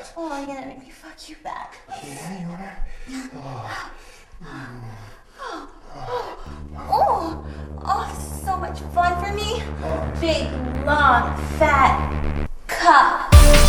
Oh, you're gonna make me fuck you back. Yeah, you wanna? Oh, this is so much fun for me. Big, long, fat cup.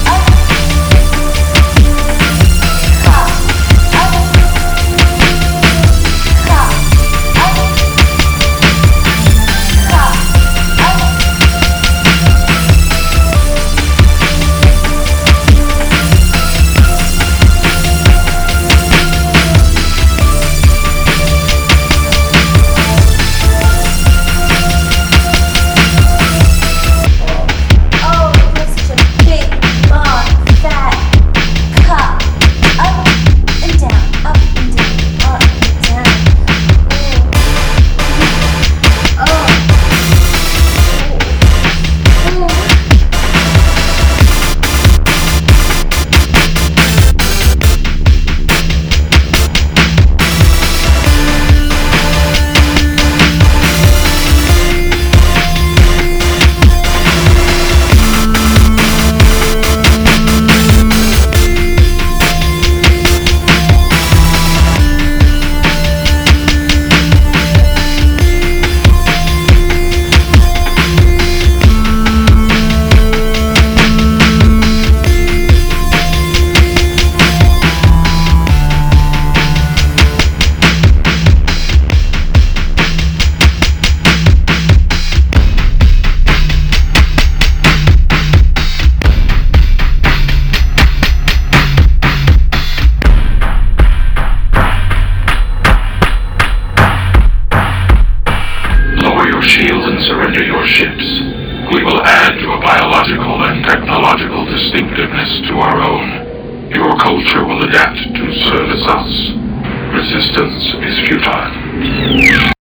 Shield and surrender your ships. We will add your biological and technological distinctiveness to our own. Your culture will adapt to service us. Resistance is futile.